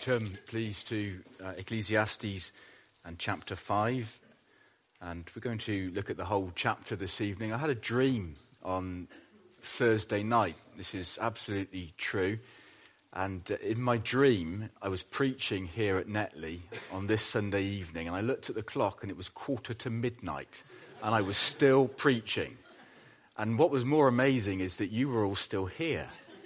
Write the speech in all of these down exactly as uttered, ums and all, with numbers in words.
Turn, please, to uh, Ecclesiastes and chapter five. And we're going to look at the whole chapter this evening. I had a dream on Thursday night. This is absolutely true. And uh, in my dream, I was preaching here at Netley on this Sunday evening. And I looked at the clock and it was quarter to midnight. And I was still preaching. And what was more amazing is that you were all still here.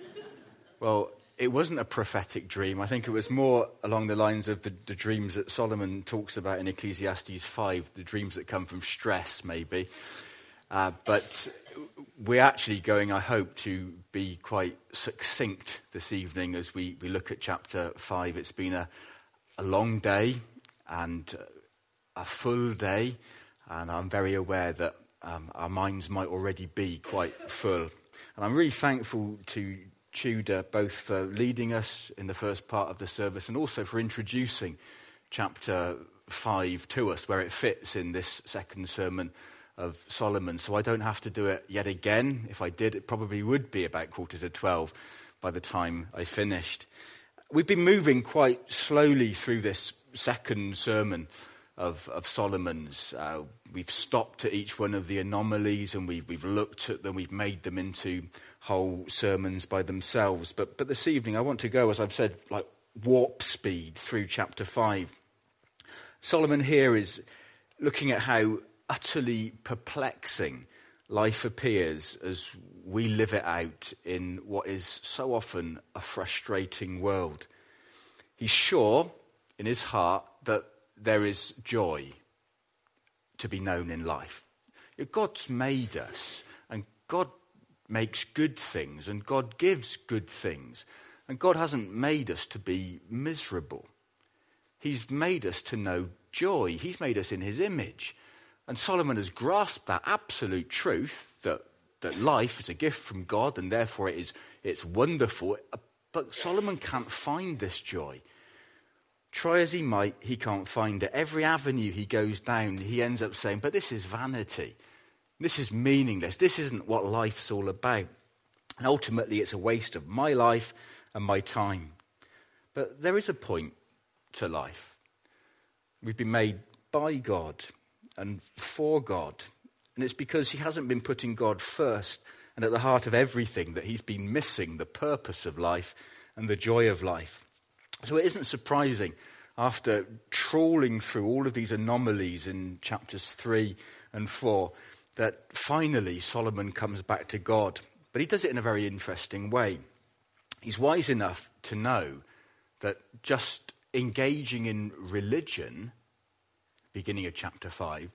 Well, it wasn't a prophetic dream. I think it was more along the lines of the, the dreams that Solomon talks about in Ecclesiastes five, the dreams that come from stress, maybe. Uh, but we're actually going, I hope, to be quite succinct this evening as we, we look at chapter five. It's been a, a long day and a full day, and I'm very aware that um, our minds might already be quite full. And I'm really thankful to Tudor, both for leading us in the first part of the service and also for introducing chapter five to us, where it fits in this second sermon of Solomon. So I don't have to do it yet again. If I did, it probably would be about quarter to twelve by the time I finished. We've been moving quite slowly through this second sermon of, of Solomon's. Uh, we've stopped at each one of the anomalies and we've, we've looked at them, we've made them into whole sermons by themselves. But but this evening I want to go, as I've said, like warp speed through chapter five. Solomon here is looking at how utterly perplexing life appears as we live it out in what is so often a frustrating world. He's sure in his heart that there is joy to be known in life. God's made us, and God makes good things, and God gives good things. And God hasn't made us to be miserable. He's made us to know joy. He's made us in his image. And Solomon has grasped that absolute truth that, that life is a gift from God, and therefore it is it's wonderful. But Solomon can't find this joy. Try as he might, he can't find it. Every avenue he goes down, he ends up saying, but this is vanity. This is meaningless. This isn't what life's all about. And ultimately, it's a waste of my life and my time. But there is a point to life. We've been made by God and for God. And it's because he hasn't been putting God first and at the heart of everything that he's been missing the purpose of life and the joy of life. So it isn't surprising, after trawling through all of these anomalies in chapters three and four, that finally Solomon comes back to God. But he does it in a very interesting way. He's wise enough to know that just engaging in religion, beginning of chapter five,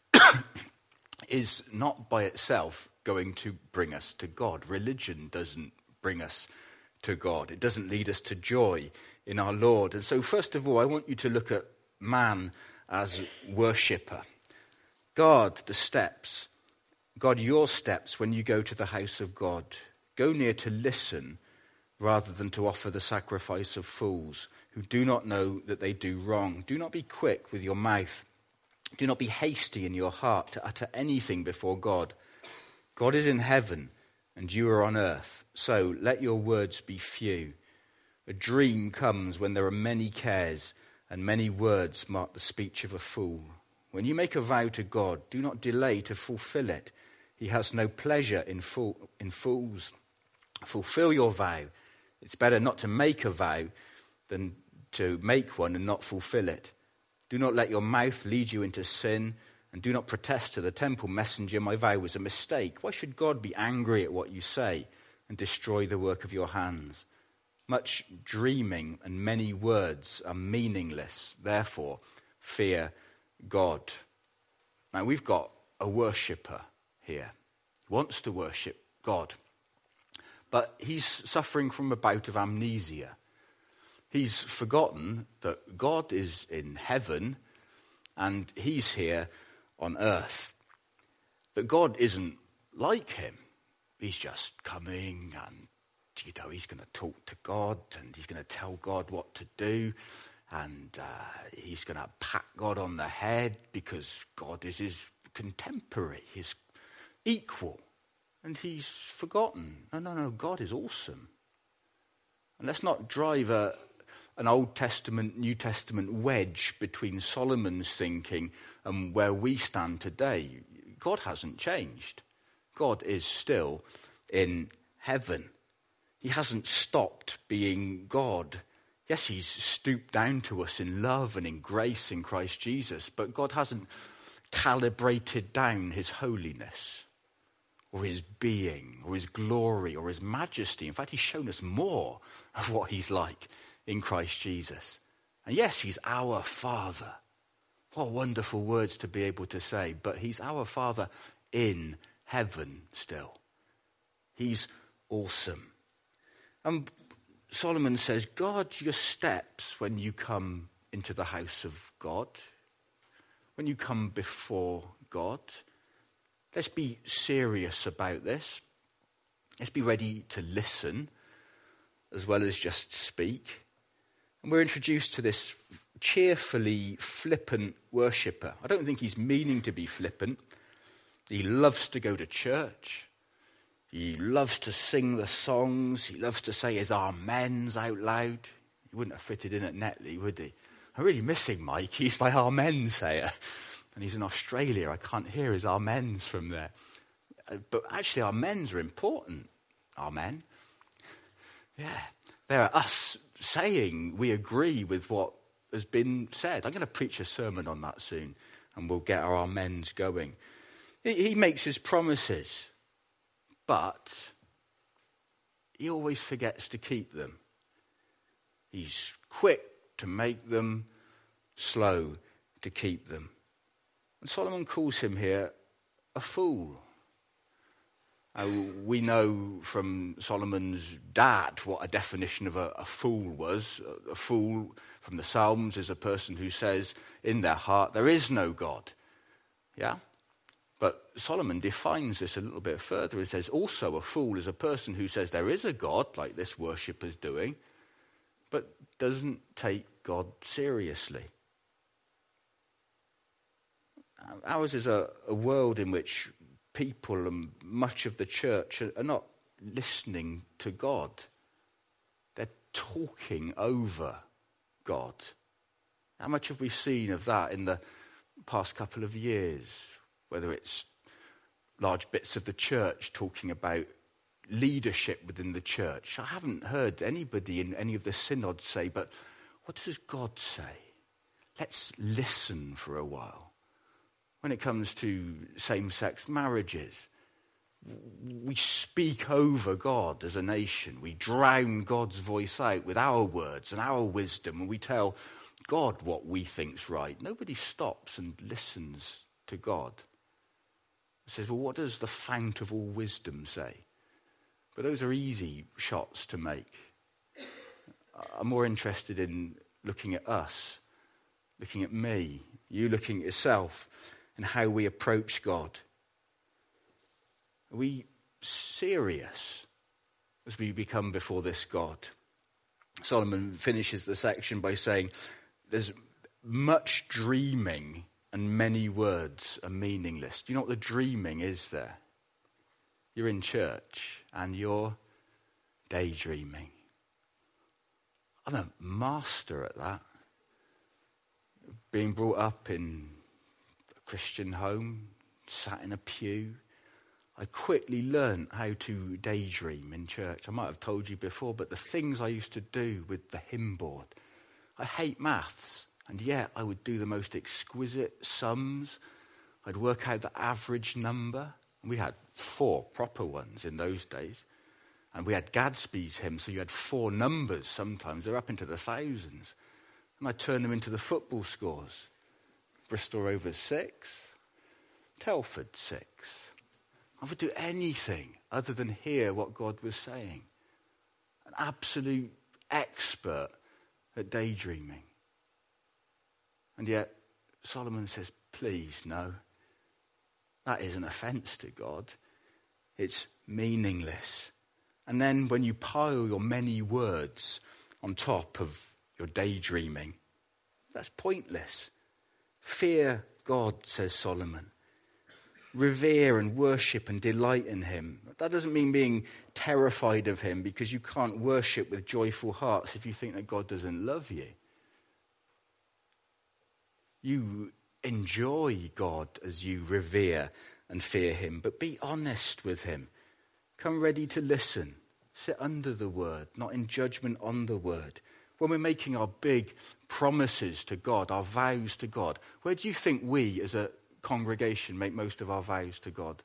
is not by itself going to bring us to God. Religion doesn't bring us to God. It doesn't lead us to joy in our Lord. And so first of all, I want you to look at man as worshipper. Guard the steps. God, your steps when you go to the house of God. Go near to listen rather than to offer the sacrifice of fools who do not know that they do wrong. Do not be quick with your mouth. Do not be hasty in your heart to utter anything before God. God is in heaven and you are on earth. So let your words be few. A dream comes when there are many cares, and many words mark the speech of a fool. When you make a vow to God, do not delay to fulfill it. He has no pleasure in, fool, in fools. Fulfill your vow. It's better not to make a vow than to make one and not fulfill it. Do not let your mouth lead you into sin, and do not protest to the temple messenger, my vow was a mistake. Why should God be angry at what you say and destroy the work of your hands? Much dreaming and many words are meaningless. Therefore, fear God. Now, we've got a worshipper here. He wants to worship God. But he's suffering from a bout of amnesia. He's forgotten that God is in heaven and he's here on earth. That God isn't like him. He's just coming and, you know, he's going to talk to God and he's going to tell God what to do. And uh, he's going to pat God on the head because God is his contemporary, his equal. And he's forgotten. No, no, no, God is awesome. And let's not drive a, an Old Testament, New Testament wedge between Solomon's thinking and where we stand today. God hasn't changed. God is still in heaven. He hasn't stopped being God. Yes, he's stooped down to us in love and in grace in Christ Jesus, but God hasn't calibrated down his holiness or his being or his glory or his majesty. In fact, he's shown us more of what he's like in Christ Jesus. And yes, he's our Father. What wonderful words to be able to say, but he's our Father in heaven still. He's awesome. And Solomon says, guard your steps when you come into the house of God, when you come before God. Let's be serious about this. Let's be ready to listen as well as just speak. And we're introduced to this cheerfully flippant worshipper. I don't think he's meaning to be flippant. He loves to go to church. He loves to sing the songs. He loves to say his amens out loud. He wouldn't have fitted in at Netley, would he? I'm really missing Mike. He's my amen sayer. And he's in Australia. I can't hear his amens from there. But actually, amens are important. Amen. Yeah. They're us saying we agree with what has been said. I'm going to preach a sermon on that soon, and we'll get our amens going. He makes his promises, but he always forgets to keep them. He's quick to make them, slow to keep them. And Solomon calls him here a fool. Uh, we know from Solomon's dad what a definition of a, a fool was. A, a fool from the Psalms is a person who says in their heart there is no God. Yeah? But Solomon defines this a little bit further. He says also a fool is a person who says there is a God, like this worshipper's doing, but doesn't take God seriously. Ours is a, a world in which people and much of the church are, are not listening to God. They're talking over God. How much have we seen of that in the past couple of years? Whether it's large bits of the church talking about leadership within the church. I haven't heard anybody in any of the synods say, but what does God say? Let's listen for a while. When it comes to same-sex marriages, we speak over God as a nation. We drown God's voice out with our words and our wisdom, and we tell God what we think's right. Nobody stops and listens to God. It says, well, what does the fount of all wisdom say? But those are easy shots to make. I'm more interested in looking at us, looking at me, you looking at yourself, and how we approach God. Are we serious as we become before this God? Solomon finishes the section by saying, there's much dreaming and many words are meaningless. Do you know what the dreaming is there? You're in church and you're daydreaming. I'm a master at that. Being brought up in a Christian home, sat in a pew, I quickly learnt how to daydream in church. I might have told you before, but the things I used to do with the hymn board. I hate maths. And yet I would do the most exquisite sums. I'd work out the average number. We had four proper ones in those days. And we had Gadsby's hymn, so you had four numbers sometimes. They're up into the thousands. And I'd turn them into the football scores. Bristol Rovers six, Telford six. I would do anything other than hear what God was saying. An absolute expert at daydreaming. And yet, Solomon says, please, no. That is an offense to God. It's meaningless. And then when you pile your many words on top of your daydreaming, that's pointless. Fear God, says Solomon. revere and worship and delight in him. That doesn't mean being terrified of him, because you can't worship with joyful hearts if you think that God doesn't love you. You enjoy God as you revere and fear him, but be honest with him. Come ready to listen. Sit under the word, not in judgment on the word. When we're making our big promises to God, our vows to God, where do you think we as a congregation make most of our vows to God?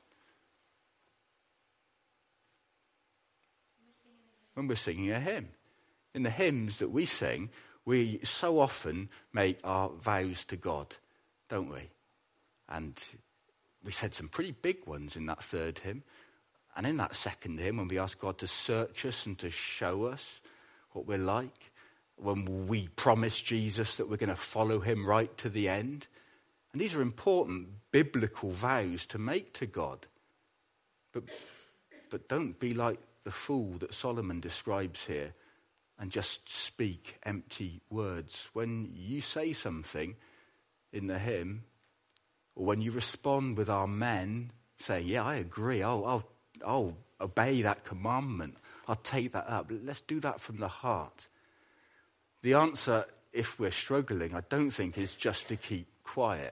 When we're singing a hymn. In the hymns that we sing, we so often make our vows to God, don't we? And we said some pretty big ones in that third hymn. And in that second hymn, when we ask God to search us and to show us what we're like, when we promise Jesus that we're going to follow him right to the end. And these are important biblical vows to make to God. But, but don't be like the fool that Solomon describes here and just speak empty words. When you say something in the hymn, or when you respond with amen, saying, yeah, I agree, I'll, I'll, I'll obey that commandment, I'll take that up. Let's do that from the heart. The answer, if we're struggling, I don't think is just to keep quiet.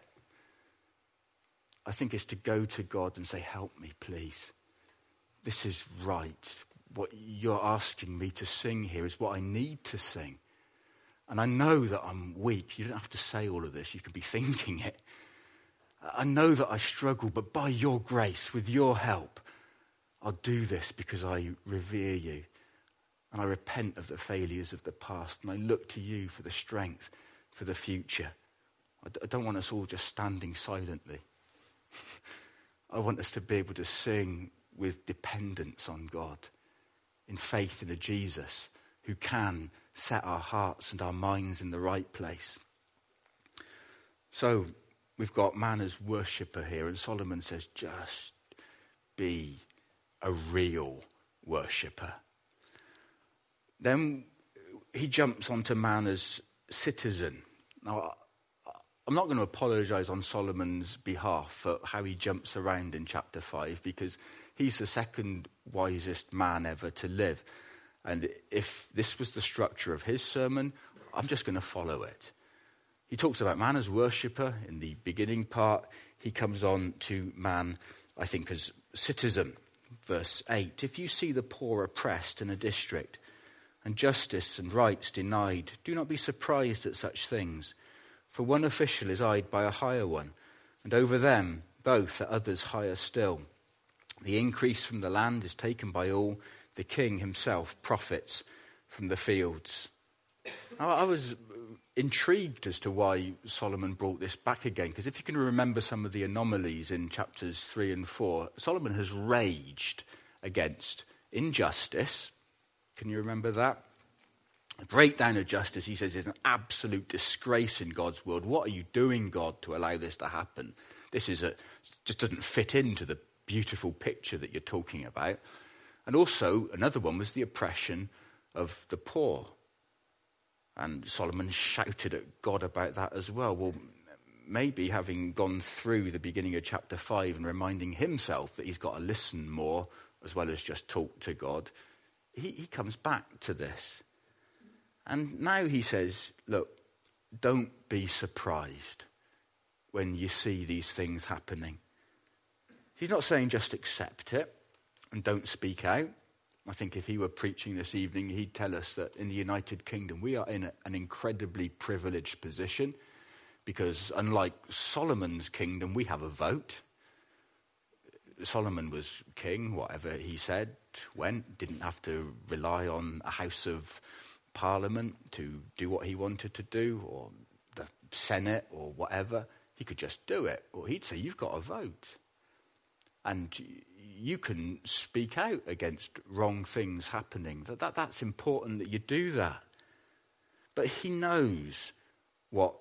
I think it's to go to God and say, help me, please. This is right. What you're asking me to sing here is what I need to sing. And I know that I'm weak. You don't have to say all of this. You can be thinking it. I know that I struggle, but by your grace, with your help, I'll do this because I revere you. And I repent of the failures of the past. And I look to you for the strength for the future. I, d- I don't want us all just standing silently. I want us to be able to sing with dependence on God, in faith in a Jesus who can set our hearts and our minds in the right place. So we've got man as worshipper here, and Solomon says, just be a real worshipper. Then he jumps onto man as citizen. Now, I'm not going to apologize on Solomon's behalf for how he jumps around in chapter five, because he's the second wisest man ever to live. And if this was the structure of his sermon, I'm just going to follow it. He talks about man as worshipper in the beginning part. He comes on to man, I think, as citizen. Verse eight, if you see the poor oppressed in a district, and justice and rights denied, do not be surprised at such things. For one official is eyed by a higher one, and over them both are others higher still. The increase from the land is taken by all. The king himself profits from the fields. Now, I was intrigued as to why Solomon brought this back again, because if you can remember some of the anomalies in chapters three and four, Solomon has raged against injustice. Can you remember that? The breakdown of justice, he says, is an absolute disgrace in God's world. What are you doing, God, to allow this to happen? This is a just doesn't fit into the beautiful picture that you're talking about. And also, another one was the oppression of the poor. And Solomon shouted at God about that as well. Well, maybe having gone through the beginning of chapter five and reminding himself that he's got to listen more as well as just talk to God, he, he comes back to this. And now he says, look, don't be surprised when you see these things happening. He's not saying just accept it and don't speak out. I think if he were preaching this evening, he'd tell us that in the United Kingdom, we are in a, an incredibly privileged position, because unlike Solomon's kingdom, we have a vote. Solomon was king, whatever he said went, didn't have to rely on a house of parliament to do what he wanted to do, or the Senate or whatever. He could just do it. Or he'd say, you've got a vote. And you can speak out against wrong things happening. That, that That's important that you do that. But he knows what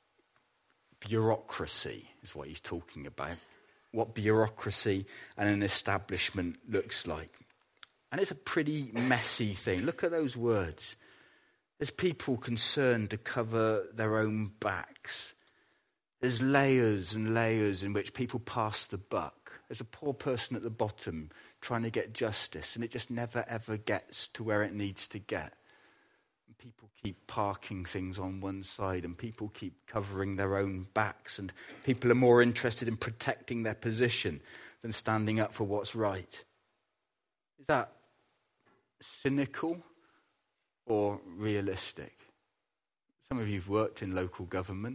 bureaucracy is what he's talking about. What bureaucracy and an establishment looks like. And it's a pretty messy thing. Look at those words. There's people concerned to cover their own backs. There's layers and layers in which people pass the buck. There's a poor person at the bottom trying to get justice, and it just never, ever gets to where it needs to get. And people keep parking things on one side, and people keep covering their own backs, and people are more interested in protecting their position than standing up for what's right. Is that cynical or realistic? Some of you have worked in local government.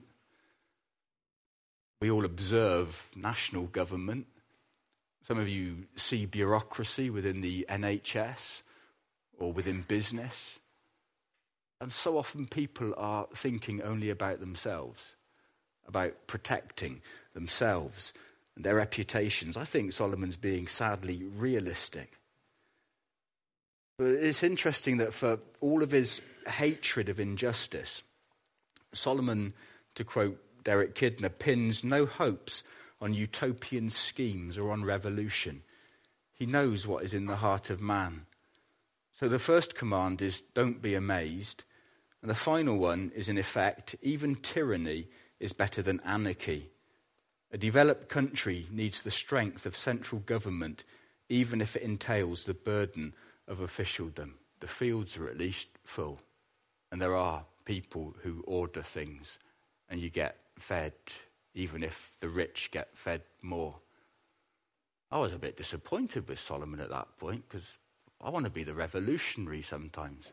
We all observe national government. Some of you see bureaucracy within the N H S or within business. And so often people are thinking only about themselves, about protecting themselves and their reputations. I think Solomon's being sadly realistic. But it's interesting that for all of his hatred of injustice, Solomon, to quote Derek Kidner, pins no hopes on utopian schemes or on revolution. He knows what is in the heart of man. So the first command is, don't be amazed. And the final one is, in effect, even tyranny is better than anarchy. A developed country needs the strength of central government, even if it entails the burden of officialdom. The fields are at least full. And there are people who order things, and you get fed, even if the rich get fed more. I was a bit disappointed with Solomon at that point, because I want to be the revolutionary sometimes.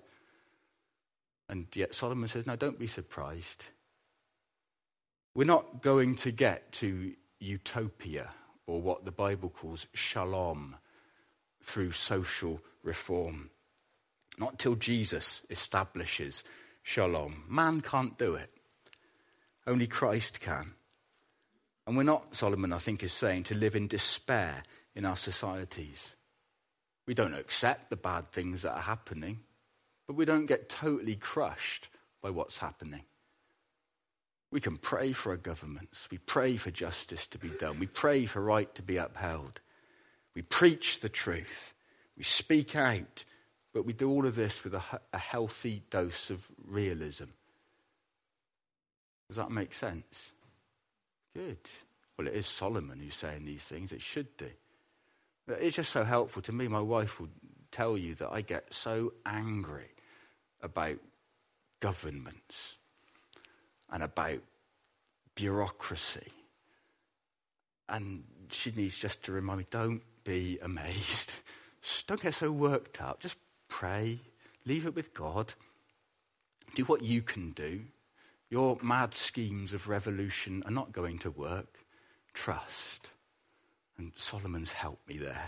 And yet Solomon says, no, don't be surprised. We're not going to get to utopia, or what the Bible calls shalom, through social reform. Not till Jesus establishes shalom. Man can't do it. Only Christ can. And we're not, Solomon, I think, is saying to live in despair in our societies. We don't accept the bad things that are happening, but we don't get totally crushed by what's happening. We can pray for our governments. We pray for justice to be done. We pray for right to be upheld. We preach the truth. We speak out. But we do all of this with a, a healthy dose of realism. Does that make sense? Good. Well, it is Solomon who's saying these things. It should do. But it's just so helpful to me. My wife will tell you that I get so angry about governments and about bureaucracy. And she needs just to remind me, don't be amazed. Don't get so worked up. Just pray. Leave it with God. Do what you can do. Your mad schemes of revolution are not going to work. Trust. And Solomon's helped me there.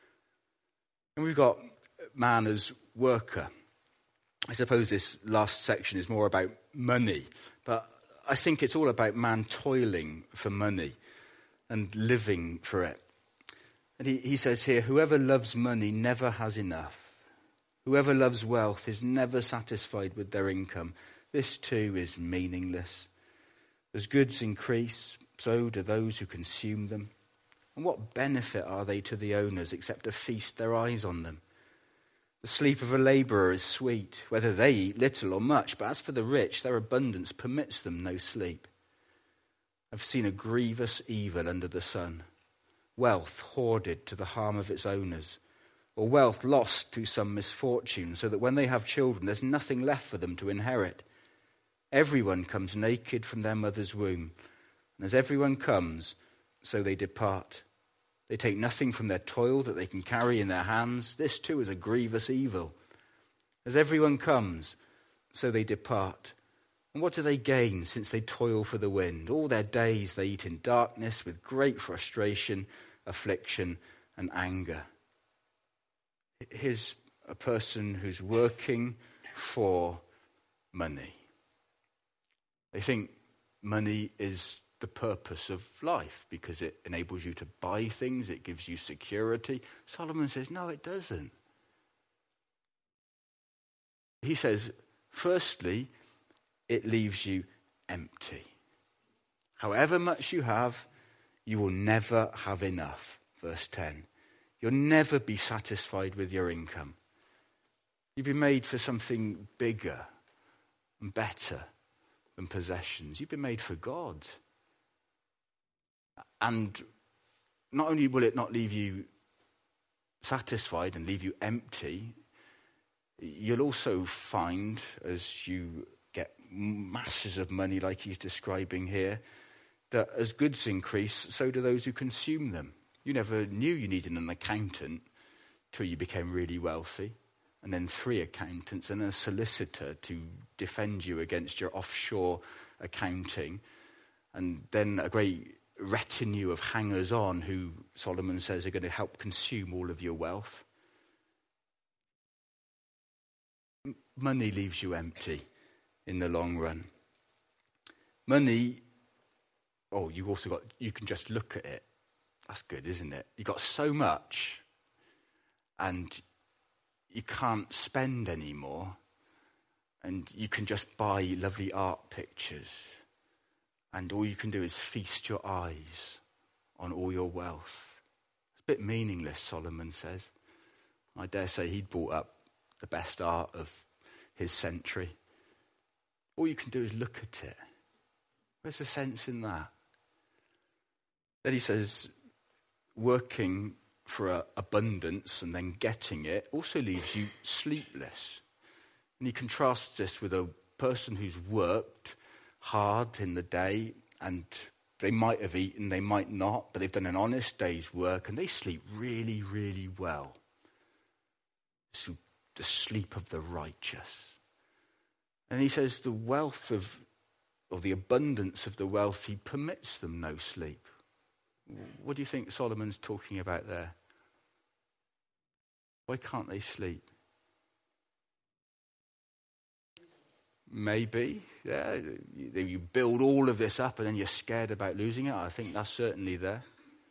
And we've got man as worker. I suppose this last section is more about money, but I think it's all about man toiling for money and living for it. And he, he says here, whoever loves money never has enough. Whoever loves wealth is never satisfied with their income. This too is meaningless. As goods increase, so do those who consume them. And what benefit are they to the owners except to feast their eyes on them? The sleep of a labourer is sweet, whether they eat little or much, but as for the rich, their abundance permits them no sleep. I've seen a grievous evil under the sun, wealth hoarded to the harm of its owners, or wealth lost through some misfortune, so that when they have children, there's nothing left for them to inherit. Everyone comes naked from their mother's womb, and as everyone comes, so they depart. They take nothing from their toil that they can carry in their hands. This too is a grievous evil. As everyone comes, so they depart. And what do they gain since they toil for the wind? All their days they eat in darkness with great frustration, affliction, and anger. Here's a person who's working for money. They think money is the purpose of life because it enables you to buy things, it gives you security. Solomon says, no, it doesn't. He says, firstly, it leaves you empty. However much you have, you will never have enough. Verse ten. You'll never be satisfied with your income. You've been made for something bigger and better than possessions. You've been made for God. And not only will it not leave you satisfied and leave you empty, you'll also find, as you get masses of money like he's describing here, that as goods increase, so do those who consume them. You never knew you needed an accountant till you became really wealthy, and then three accountants and a solicitor to defend you against your offshore accounting, and then a great retinue of hangers-on who Solomon says are going to help consume all of your wealth. Money leaves you empty in the long run. Money, oh, you also got, you can just look at it. That's good, isn't it? You've got so much and you can't spend anymore, and you can just buy lovely art pictures, and all you can do is feast your eyes on all your wealth. It's a bit meaningless, Solomon says. I dare say he'd brought up the best art of his century. All you can do is look at it. Where's the sense in that? Then he says, working for a abundance and then getting it also leaves you sleepless. And he contrasts this with a person who's worked hard in the day, and they might have eaten, they might not, but they've done an honest day's work and they sleep really, really well. So the sleep of the righteous. And he says the wealth of, or the abundance of the wealthy permits them no sleep. What do you think Solomon's talking about there? Why can't they sleep? Maybe, yeah. You build all of this up and then you're scared about losing it. I think that's certainly there.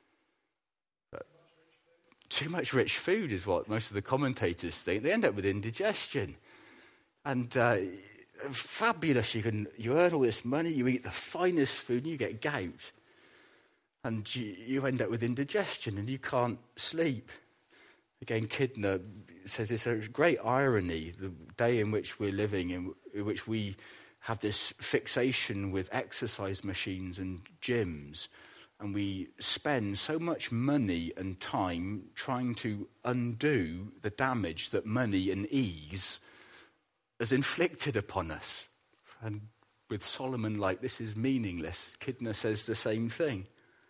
But too much rich food is what most of the commentators think. They end up with indigestion. And uh, fabulous, you can you earn all this money, you eat the finest food, and you get gout. And you, you end up with indigestion and you can't sleep. Again, Kidner says it's a great irony, the day in which we're living, in, in which we have this fixation with exercise machines and gyms, and we spend so much money and time trying to undo the damage that money and ease has inflicted upon us. And with Solomon, like, this is meaningless. Kidner says the same thing.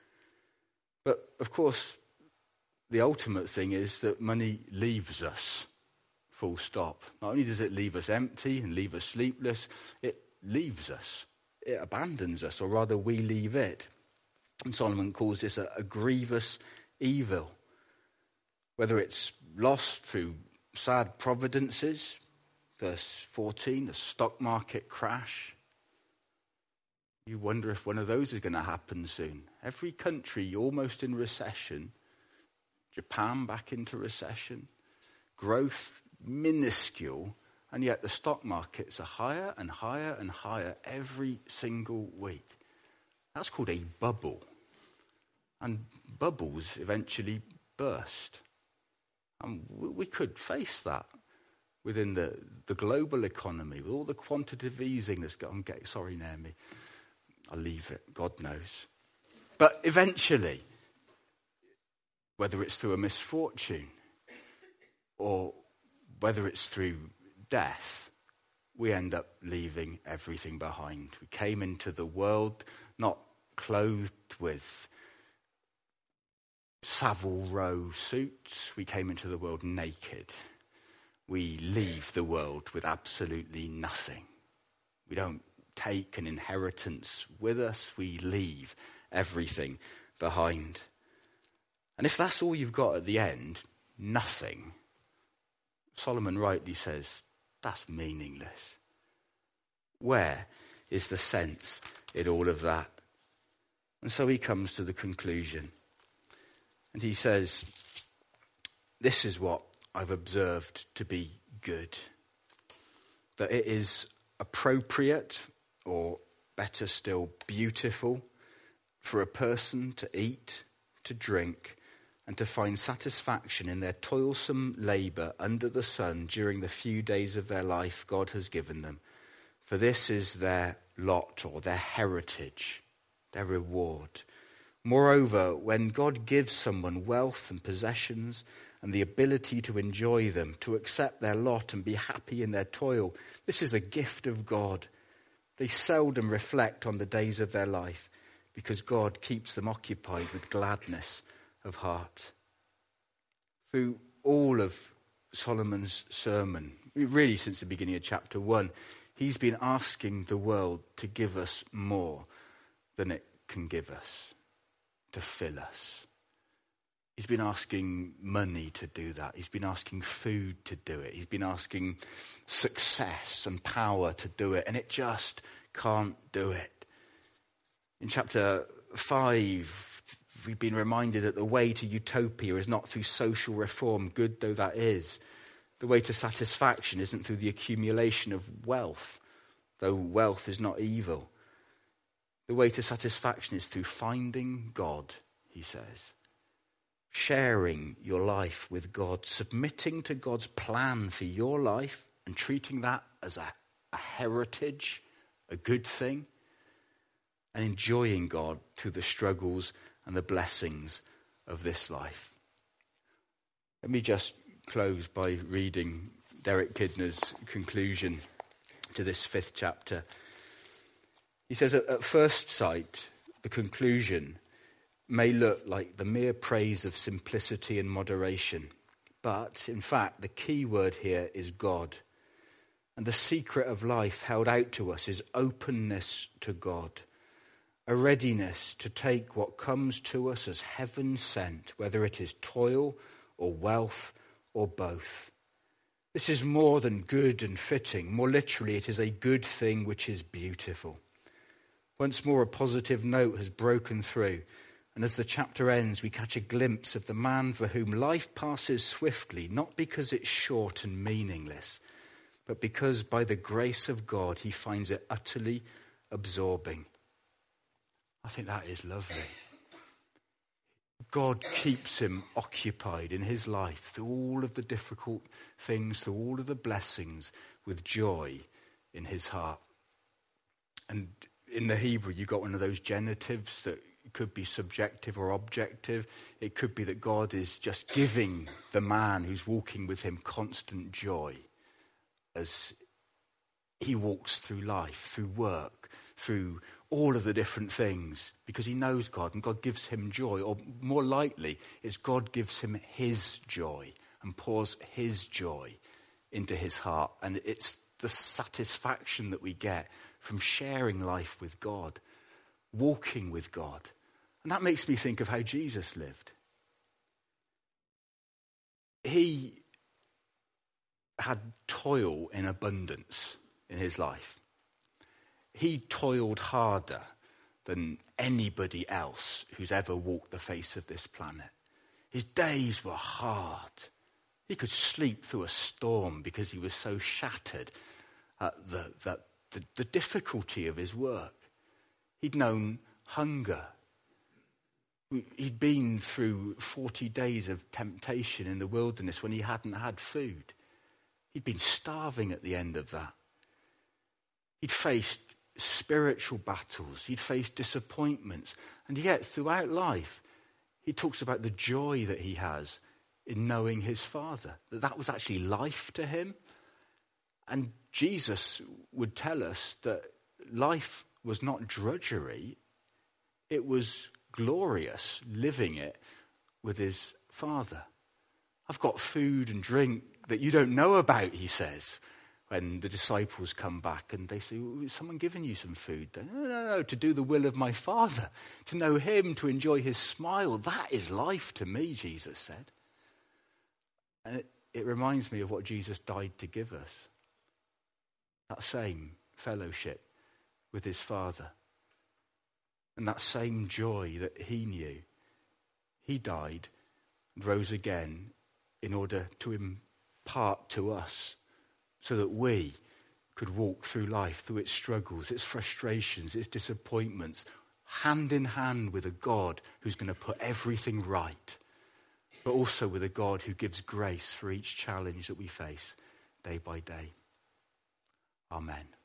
But, of course, the ultimate thing is that money leaves us, full stop. Not only does it leave us empty and leave us sleepless, it leaves us. It abandons us, or rather we leave it. And Solomon calls this a, a grievous evil. Whether it's lost through sad providences, verse fourteen, a stock market crash. You wonder if one of those is going to happen soon. Every country almost in recession. Japan back into recession, growth minuscule, and yet the stock markets are higher and higher and higher every single week. That's called a bubble. And bubbles eventually burst. And we could face that within the, the global economy, with all the quantitative easing that's going on. Sorry, Naomi, I'll leave it, God knows. But eventually, whether it's through a misfortune or whether it's through death, we end up leaving everything behind. We came into the world not clothed with Savile Row suits. We came into the world naked. We leave the world with absolutely nothing. We don't take an inheritance with us. We leave everything behind. And if that's all you've got at the end, nothing, Solomon rightly says, that's meaningless. Where is the sense in all of that? And so he comes to the conclusion. And he says, this is what I've observed to be good. That it is appropriate, or better still, beautiful, for a person to eat, to drink, and to find satisfaction in their toilsome labour under the sun during the few days of their life God has given them. For this is their lot, or their heritage, their reward. Moreover, when God gives someone wealth and possessions and the ability to enjoy them, to accept their lot and be happy in their toil, this is a gift of God. They seldom reflect on the days of their life because God keeps them occupied with gladness of heart. Through all of Solomon's sermon, really since the beginning of chapter one, he's been asking the world to give us more than it can give us, to fill us. He's been asking money to do that. He's been asking food to do it. He's been asking success and power to do it, and it just can't do it. In chapter five, we've been reminded that the way to utopia is not through social reform, good though that is. The way to satisfaction isn't through the accumulation of wealth, though wealth is not evil. The way to satisfaction is through finding God, he says. Sharing your life with God, submitting to God's plan for your life and treating that as a, a heritage, a good thing, and enjoying God through the struggles and the blessings of this life. Let me just close by reading Derek Kidner's conclusion to this fifth chapter. He says, at, at first sight, the conclusion may look like the mere praise of simplicity and moderation. But, in fact, the key word here is God. And the secret of life held out to us is openness to God. A readiness to take what comes to us as heaven sent, whether it is toil or wealth or both. This is more than good and fitting. More literally, it is a good thing which is beautiful. Once more, a positive note has broken through. And as the chapter ends, we catch a glimpse of the man for whom life passes swiftly, not because it's short and meaningless, but because by the grace of God, he finds it utterly absorbing. I think that is lovely. God keeps him occupied in his life through all of the difficult things, through all of the blessings, with joy in his heart. And in the Hebrew, you've got one of those genitives that could be subjective or objective. It could be that God is just giving the man who's walking with him constant joy as he walks through life, through work, through all of the different things, because he knows God and God gives him joy. Or more likely, it's God gives him his joy and pours his joy into his heart. And it's the satisfaction that we get from sharing life with God, walking with God. And that makes me think of how Jesus lived. He had toil in abundance in his life. He toiled harder than anybody else who's ever walked the face of this planet. His days were hard. He could sleep through a storm because he was so shattered at the, the, the, the difficulty of his work. He'd known hunger. He'd been through forty days of temptation in the wilderness when he hadn't had food. He'd been starving at the end of that. He'd faced spiritual battles. He'd faced disappointments. And yet, throughout life, he talks about the joy that he has in knowing his Father. That that was actually life to him. And Jesus would tell us that life was not drudgery. It was glorious, living it with his Father. I've got food and drink that you don't know about, he says, when the disciples come back and they say, well, has someone given you some food? No, no, no, to do the will of my Father, to know him, to enjoy his smile. That is life to me, Jesus said. And it, it reminds me of what Jesus died to give us. That same fellowship with his Father. And that same joy that he knew. He died and rose again in order to impart to us so that we could walk through life, through its struggles, its frustrations, its disappointments, hand in hand with a God who's going to put everything right, but also with a God who gives grace for each challenge that we face day by day. Amen.